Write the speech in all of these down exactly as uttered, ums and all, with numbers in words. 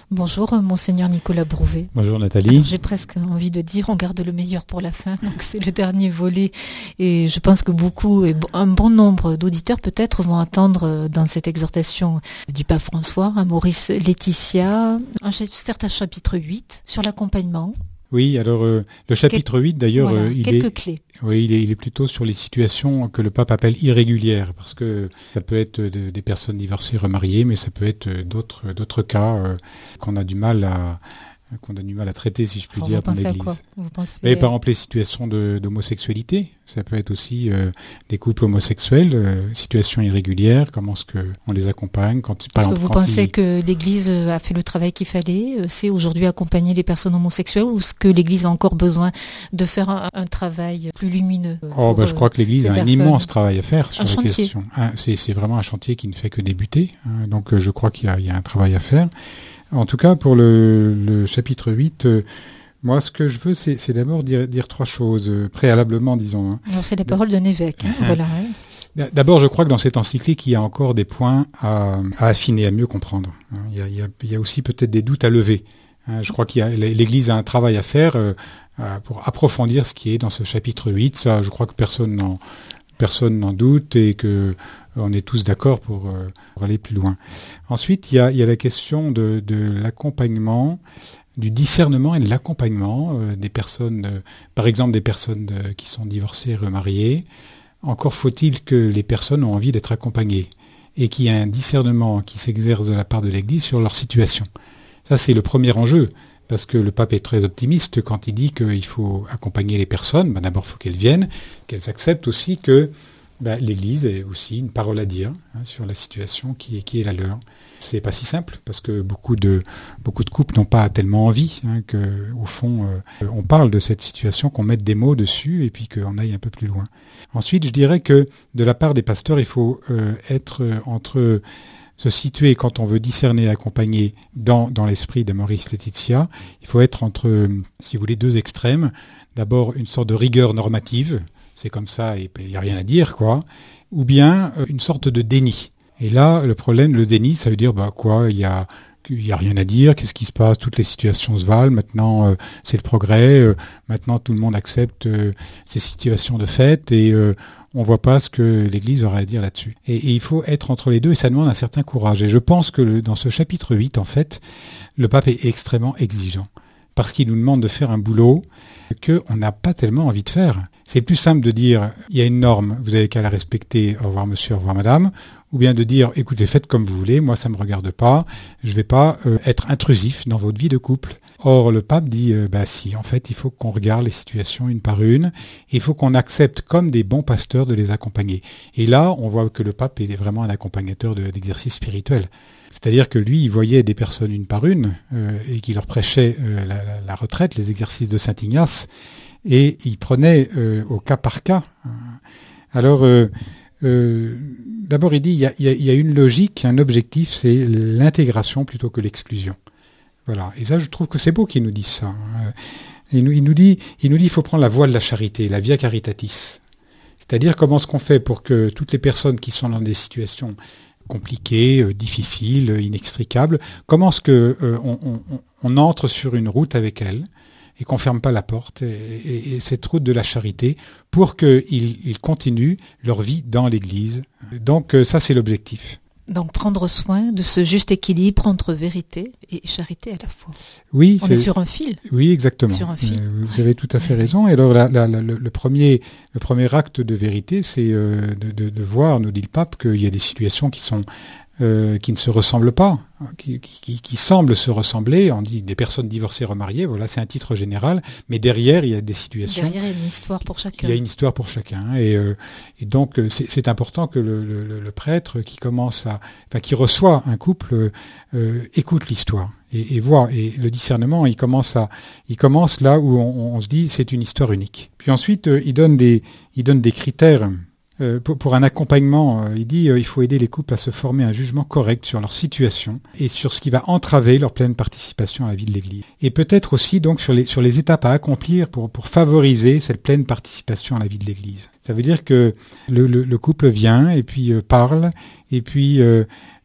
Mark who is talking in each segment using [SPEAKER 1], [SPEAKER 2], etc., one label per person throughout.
[SPEAKER 1] Bonjour, euh, Monseigneur Nicolas Brouvet.
[SPEAKER 2] Bonjour Nathalie.
[SPEAKER 1] Alors, j'ai presque envie de dire, on garde le meilleur pour la fin, donc c'est le dernier volet. Et je pense que beaucoup, et un bon nombre d'auditeurs peut-être vont attendre dans cette exhortation du pape François à Maurice Laetitia, un certain chapitre huit sur l'accompagnement.
[SPEAKER 2] Oui, alors euh, le chapitre
[SPEAKER 1] Quel...
[SPEAKER 2] huit d'ailleurs,
[SPEAKER 1] voilà,
[SPEAKER 2] euh, il,
[SPEAKER 1] quelques
[SPEAKER 2] est,
[SPEAKER 1] clés.
[SPEAKER 2] Oui, il, est, il est plutôt sur les situations que le pape appelle irrégulières, parce que ça peut être de, des personnes divorcées remariées, mais ça peut être d'autres, d'autres cas euh, qu'on a du mal à... qu'on a du mal à traiter, si je puis
[SPEAKER 1] Alors
[SPEAKER 2] dire,
[SPEAKER 1] vous
[SPEAKER 2] dans
[SPEAKER 1] pensez
[SPEAKER 2] l'Église.
[SPEAKER 1] à quoi vous pensez...
[SPEAKER 2] Et par exemple les situations de, d'homosexualité, ça peut être aussi euh, des couples homosexuels, euh, situations irrégulières, comment est-ce qu'on les accompagne quand,
[SPEAKER 1] Est-ce
[SPEAKER 2] par
[SPEAKER 1] que
[SPEAKER 2] exemple,
[SPEAKER 1] vous
[SPEAKER 2] quand
[SPEAKER 1] pensez
[SPEAKER 2] ils...
[SPEAKER 1] que l'Église a fait le travail qu'il fallait, c'est aujourd'hui accompagner les personnes homosexuelles, ou est-ce que l'Église a encore besoin de faire un, un travail plus lumineux?
[SPEAKER 2] Oh, bah, je crois que l'Église a un
[SPEAKER 1] personnes.
[SPEAKER 2] immense travail à faire sur
[SPEAKER 1] un
[SPEAKER 2] la
[SPEAKER 1] chantier.
[SPEAKER 2] question. Un, c'est, c'est vraiment un chantier qui ne fait que débuter, hein, donc euh, je crois qu'il y a, il y a un travail à faire. En tout cas, pour le, le chapitre huit, euh, moi, ce que je veux, c'est, c'est d'abord dire, dire trois choses, euh, préalablement, disons. Hein.
[SPEAKER 1] Alors, c'est la parole d'un évêque. Hein, voilà, hein.
[SPEAKER 2] D'abord, je crois que dans cette encyclique, il y a encore des points à, à affiner, à mieux comprendre. Hein. Il, y a, il, y a, il y a aussi peut-être des doutes à lever. Hein. Je crois qu'il y a, l'Église a un travail à faire euh, pour approfondir ce qui est dans ce chapitre huit. Ça, je crois que personne n'en, personne n'en doute et que on est tous d'accord pour, euh, pour aller plus loin. Ensuite, il y a, il y a la question de, de l'accompagnement, du discernement et de l'accompagnement euh, des personnes, euh, par exemple des personnes euh, qui sont divorcées et remariées. Encore faut-il que les personnes ont envie d'être accompagnées et qu'il y ait un discernement qui s'exerce de la part de l'Église sur leur situation. Ça, c'est le premier enjeu, parce que le pape est très optimiste quand il dit qu'il faut accompagner les personnes. Ben, d'abord, il faut qu'elles viennent, qu'elles acceptent aussi que ben, l'Église ait aussi une parole à dire hein, sur la situation qui est, qui est la leur. C'est pas si simple, parce que beaucoup de, beaucoup de couples n'ont pas tellement envie hein, qu'au fond, euh, on parle de cette situation, qu'on mette des mots dessus et puis qu'on aille un peu plus loin. Ensuite, je dirais que de la part des pasteurs, il faut euh, être euh, entre se situer quand on veut discerner et accompagner dans, dans l'esprit de Maurice Laetitia. Il faut être entre, si vous voulez, deux extrêmes. D'abord, une sorte de rigueur normative, c'est comme ça et il n'y a rien à dire, quoi. Ou bien euh, une sorte de déni. Et là, le problème, le déni, ça veut dire, bah quoi, il y a... il n'y a rien à dire, qu'est-ce qui se passe, toutes les situations se valent, maintenant euh, c'est le progrès, euh, maintenant tout le monde accepte euh, ces situations de fait et euh, on ne voit pas ce que l'Église aurait à dire là-dessus. Et, et il faut être entre les deux et ça demande un certain courage. Et je pense que le, dans ce chapitre huit, en fait, le pape est extrêmement exigeant parce qu'il nous demande de faire un boulot qu'on n'a pas tellement envie de faire. C'est plus simple de dire, il y a une norme, vous avez qu'à la respecter, au revoir monsieur, au revoir madame, ou bien de dire, écoutez, faites comme vous voulez, moi ça ne me regarde pas, je ne vais pas euh, être intrusif dans votre vie de couple. Or, le pape dit, euh, bah si, en fait, il faut qu'on regarde les situations une par une, il faut qu'on accepte comme des bons pasteurs de les accompagner. Et là, on voit que le pape est vraiment un accompagnateur de, d'exercice spirituel. C'est-à-dire que lui, il voyait des personnes une par une, euh, et qu'il leur prêchait euh, la, la, la retraite, les exercices de Saint Ignace, et il prenait euh, au cas par cas. Alors, euh, euh, d'abord, il dit il y, a, il y a une logique, un objectif, c'est l'intégration plutôt que l'exclusion. Voilà. Et ça, je trouve que c'est beau qu'il nous dise ça. Il nous, il nous dit, il nous dit, il faut prendre la voie de la charité, la via caritatis. C'est-à-dire comment est-ce qu'on fait pour que toutes les personnes qui sont dans des situations compliquées, euh, difficiles, inextricables, comment est-ce que euh, on, on, on entre sur une route avec elles et qu'on ne ferme pas la porte, et, et, et cette route de la charité, pour qu'ils ils continuent leur vie dans l'Église. Donc ça, c'est l'objectif.
[SPEAKER 1] Donc prendre soin de ce juste équilibre entre vérité et charité à la fois.
[SPEAKER 2] Oui,
[SPEAKER 1] on est, est sur un fil.
[SPEAKER 2] Oui, exactement.
[SPEAKER 1] Sur un fil.
[SPEAKER 2] Vous avez tout à fait raison. Et alors, la, la, la, le, premier, le premier acte de vérité, c'est euh, de, de, de voir, nous dit le pape, qu'il y a des situations qui sont Euh, qui ne se ressemblent pas, qui, qui, qui semblent se ressembler. On dit des personnes divorcées, remariées, voilà, c'est un titre général, mais derrière, il y a des situations...
[SPEAKER 1] Derrière, il y a une histoire pour chacun.
[SPEAKER 2] Il y a une histoire pour chacun, et, euh, et donc c'est, c'est important que le, le, le prêtre qui commence à... Enfin, qui reçoit un couple, euh, écoute l'histoire, et, et voit, et le discernement, il commence, à, il commence là où on, on se dit, c'est une histoire unique. Puis ensuite, euh, il donne des, il donne des critères... Euh, pour, pour un accompagnement, euh, il dit euh, il faut aider les couples à se former un jugement correct sur leur situation et sur ce qui va entraver leur pleine participation à la vie de l'Église. Et peut-être aussi donc sur les, sur les étapes à accomplir pour, pour favoriser cette pleine participation à la vie de l'Église. Ça veut dire que le, le, le couple vient et puis euh, parle et puis euh,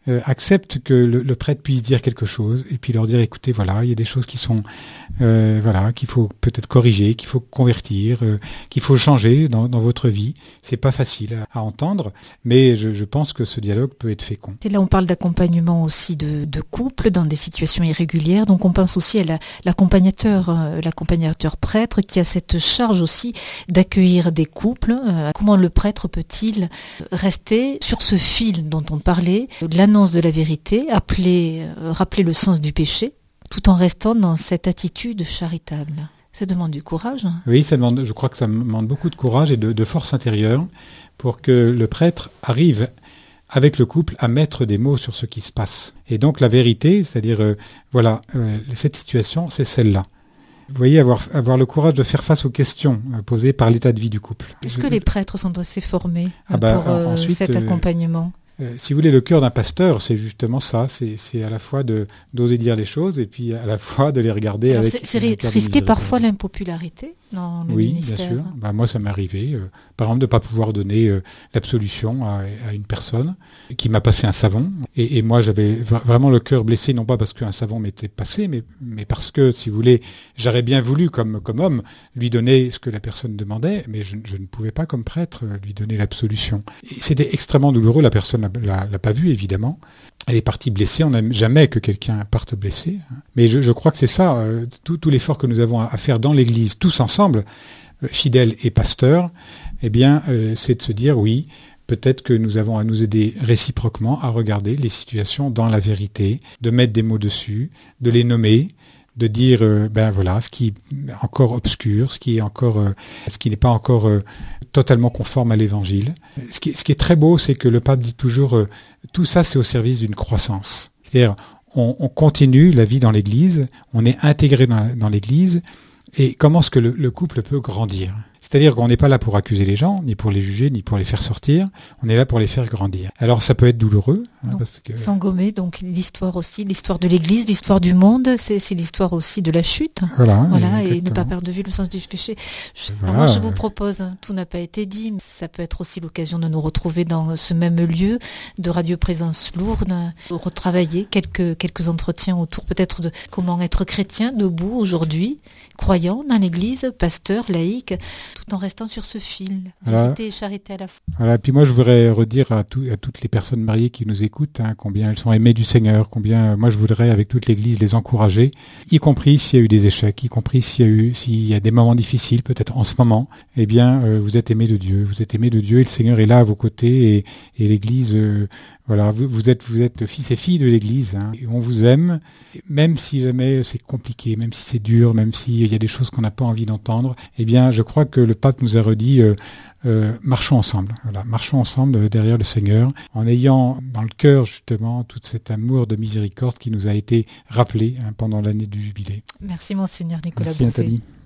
[SPEAKER 2] euh, acceptent que le, le prêtre puisse dire quelque chose et puis leur dire, écoutez, voilà, il y a des choses qui sont, euh, voilà, qu'il faut peut-être corriger, qu'il faut convertir, euh, qu'il faut changer dans, dans votre vie. C'est pas facile à, à entendre, mais je, je pense que ce dialogue peut être fécond.
[SPEAKER 1] Et là, on parle d'accompagnement aussi de, de couple dans des situations irrégulières. Donc, on pense aussi à la, l'accompagnateur, euh, l'accompagnateur prêtre qui a cette charge aussi d'accueillir des couples. Euh, comment le prêtre peut-il rester sur ce fil dont on parlait, l'annonce de la vérité, appeler, euh, rappeler le sens du péché, tout en restant dans cette attitude charitable? Ça demande du courage.
[SPEAKER 2] Oui, ça demande, je crois que ça demande beaucoup de courage et de, de force intérieure pour que le prêtre arrive avec le couple à mettre des mots sur ce qui se passe. Et donc la vérité, c'est-à-dire, euh, voilà, euh, cette situation, c'est celle-là. Vous voyez, avoir, avoir le courage de faire face aux questions euh, posées par l'état de vie du couple.
[SPEAKER 1] Est-ce que les prêtres sont assez formés
[SPEAKER 2] ah bah,
[SPEAKER 1] pour euh,
[SPEAKER 2] ensuite,
[SPEAKER 1] cet accompagnement ?
[SPEAKER 2] Euh, si vous voulez, le cœur d'un pasteur, c'est justement ça. C'est, c'est à la fois de, d'oser dire les choses et puis à la fois de les regarder.
[SPEAKER 1] Alors
[SPEAKER 2] avec...
[SPEAKER 1] C'est, c'est risquer parfois l'impopularité dans le
[SPEAKER 2] oui,
[SPEAKER 1] ministère.
[SPEAKER 2] Oui, bien sûr. Bah, moi, ça m'est arrivé, euh, par exemple, de ne pas pouvoir donner euh, l'absolution à, à une personne qui m'a passé un savon. Et, et moi, j'avais v- vraiment le cœur blessé, non pas parce qu'un savon m'était passé, mais, mais parce que, si vous voulez, j'aurais bien voulu, comme, comme homme, lui donner ce que la personne demandait, mais je, je ne pouvais pas, comme prêtre, lui donner l'absolution. Et c'était extrêmement douloureux. La personne l'a, l'a pas vu, évidemment. Elle est partie blessée. On n'aime jamais que quelqu'un parte blessé. Mais je, je crois que c'est ça, euh, tout, tout l'effort que nous avons à faire dans l'Église, tous ensemble, euh, fidèles et pasteurs, eh bien, euh, c'est de se dire, oui, peut-être que nous avons à nous aider réciproquement à regarder les situations dans la vérité, de mettre des mots dessus, de les nommer, de dire, euh, ben voilà, ce qui est encore obscur, ce qui est encore, euh, ce qui n'est pas encore euh, totalement conforme à l'Évangile. Ce qui, ce qui est très beau, c'est que le pape dit toujours, euh, tout ça, c'est au service d'une croissance. C'est-à-dire, on, on continue la vie dans l'Église, on est intégré dans, dans l'Église, et comment est-ce que le, le couple peut grandir ? C'est-à-dire qu'on n'est pas là pour accuser les gens, ni pour les juger, ni pour les faire sortir. On est là pour les faire grandir. Alors ça peut être douloureux. Hein,
[SPEAKER 1] donc,
[SPEAKER 2] parce que...
[SPEAKER 1] Sans gommer, donc l'histoire aussi, l'histoire de l'Église, l'histoire du monde, c'est, c'est l'histoire aussi de la chute.
[SPEAKER 2] Voilà,
[SPEAKER 1] voilà et ne pas perdre de vue le sens du péché. Je, voilà, moi, je vous propose, tout n'a pas été dit, mais ça peut être aussi l'occasion de nous retrouver dans ce même lieu de Radio Présence Lourdes, retravailler quelques, quelques entretiens autour peut-être de comment être chrétien debout aujourd'hui, croyant dans l'Église, pasteur, laïque, tout en restant sur ce fil,
[SPEAKER 2] voilà.
[SPEAKER 1] Vérité et charité à la fois.
[SPEAKER 2] Voilà, puis moi je voudrais redire à, tout, à toutes les personnes mariées qui nous écoutent, hein, combien elles sont aimées du Seigneur, combien moi je voudrais avec toute l'Église les encourager, y compris s'il y a eu des échecs, y compris s'il y a eu s'il y a des moments difficiles, peut-être en ce moment, eh bien euh, vous êtes aimés de Dieu, vous êtes aimés de Dieu et le Seigneur est là à vos côtés et, et l'Église, euh, voilà, vous, vous êtes vous êtes fils et filles de l'Église, hein, et on vous aime, même si jamais c'est compliqué, même si c'est dur, même s'il y a des choses qu'on n'a pas envie d'entendre, eh bien je crois que le pape nous a redit euh, euh, marchons ensemble, voilà, marchons ensemble derrière le Seigneur, en ayant dans le cœur justement tout cet amour de miséricorde qui nous a été rappelé hein, pendant l'année du jubilé.
[SPEAKER 1] Merci Monseigneur Nicolas
[SPEAKER 2] Merci
[SPEAKER 1] Bouvet.
[SPEAKER 2] Nathalie.